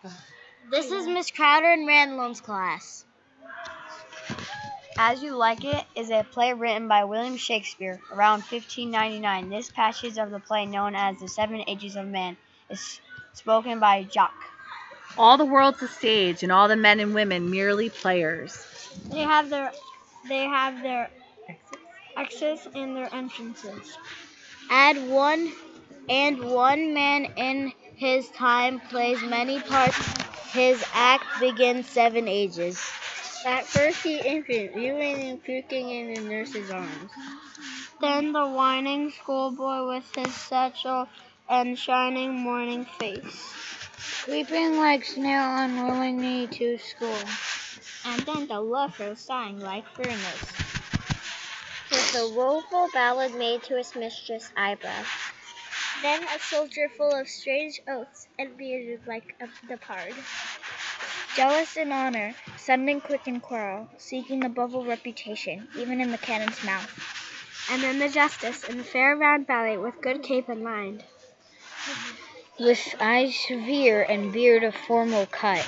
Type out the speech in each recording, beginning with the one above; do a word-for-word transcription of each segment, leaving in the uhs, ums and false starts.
This is Miss Crowder and Randall's class. As You Like It is a play written by William Shakespeare around fifteen ninety-nine. This passage of the play, known as The Seven Ages of Man, is spoken by Jock. All the world's a stage, and all the men and women merely players. They have their, they have their exits and their entrances. Add one, and one man in his time plays many parts. His act begins seven ages. At first he infant, viewing and puking in the nurse's arms. Then the whining schoolboy with his satchel and shining morning face, Weeping like snail unwillingly to school. and then the lover sighing like furnace, with the woeful ballad made to his mistress' eyebrow. then a soldier full of strange oaths and bearded like a, the pard, Jealous in honor, sudden quick in quarrel, seeking the bubble reputation, even in the cannon's mouth. and then the justice in the fair round valley with good cape and mind, With eyes severe and beard of formal cut.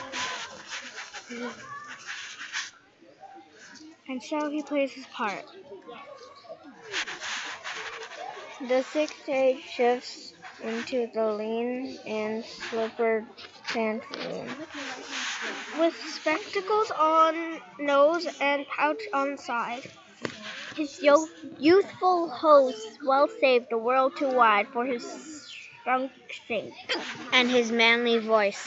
and so he plays his part. The sixth stage shifts into the lean and slippered pantaloon, With spectacles on nose and pouch on side, His yo- youthful host well saved the world too wide for his strong sake. and his manly voice.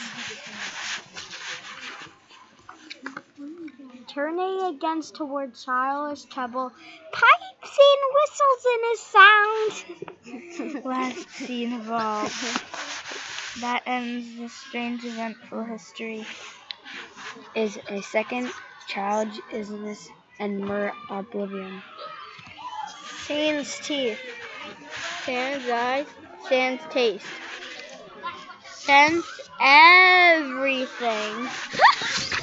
turning against toward childish treble, pipes and whistles in his sound. Last scene of all. That ends this strange eventful history. Is a second childish isness and mere oblivion. Sans teeth, sans eyes, sans taste, sans everything.